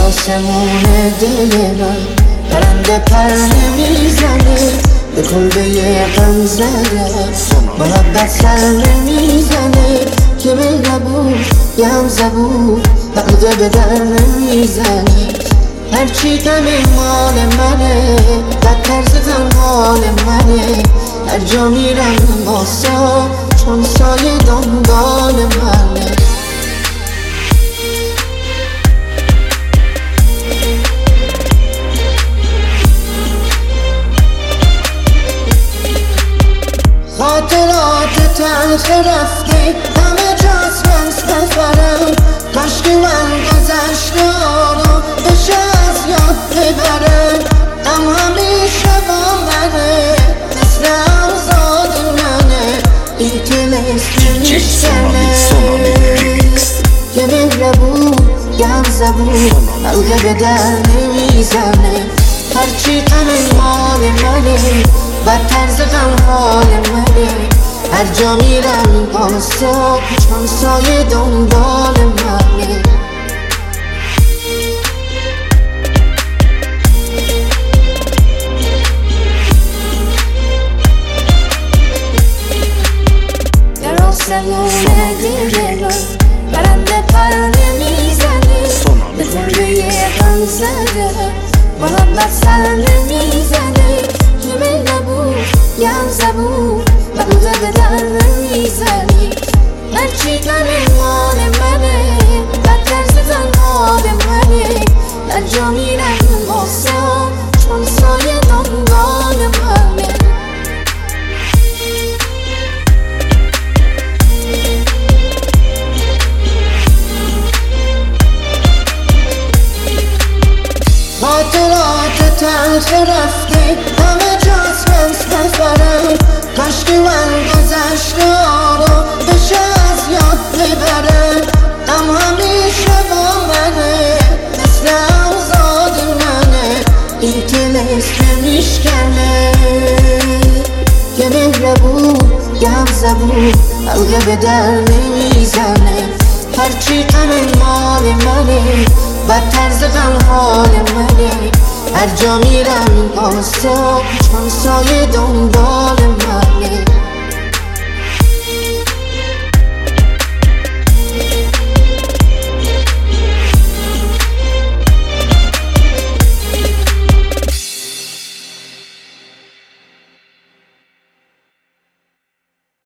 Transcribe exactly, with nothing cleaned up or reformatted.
آسمون دل من پرنده پر نمیزنه، به کلبه غم زده محبت سر نمیزنه، که مهربون یه هم زبون حقیقه به در نمیزنه. هرچی غم مال منه، بدتر ز حال منه، هر جا میرم ماسا چون سایه دنبال منه. خاطرات تلخ رفته همه جاست من سفرم، کاش که من گذشته رو بشه از یاد ببرم. غم همیشه با منه، مثل اوزاد منه، این طلسم میشکنه، که مهربون یه هم زبون حلقه به در نمیزنه. هرچی غم مال منه، بدتر ز غم حال منه، هر جا میرم پاسا چون سایه دنبال منه. در آسمون دل من پرنده پر نمیزنه، به کلبه غم زده محبت سر نمیزنه، که مهربون یه هم زبون حقیقه به در نمیزنی. هرچی غم مال منه، بدتر ز حال منه، هر جا میرم واسا چون سایه دنبال منه. خاطرات تلخ رفته همه جاست من سفرم، کاش که من گذشته رو بشه از یاد ببرم. غم همیشه با منه، مثل اوزاد منه، این طلسم میشکنه، که مهربون یه هم زبون حلقه به در نمیزنه. هرچی غم مال منه، بدتر ز غم حال منه، هر جا میرم پاسا چون سایه دنبال منه.